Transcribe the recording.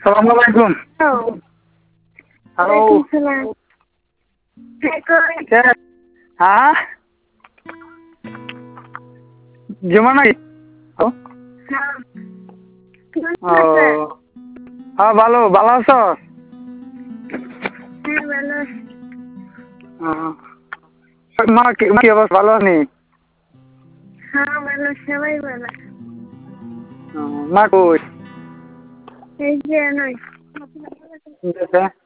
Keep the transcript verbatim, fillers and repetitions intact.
আসসালামু আলাইকুম। হ্যালো। হ্যাঁ জুমা নাকি? ও হ্যাঁ ভালো ভালো আছো? মা কি কি অবস্থা ভালো আনি? হ্যাঁ ভালো সবাই ভালো। মা কই? এই যে নয়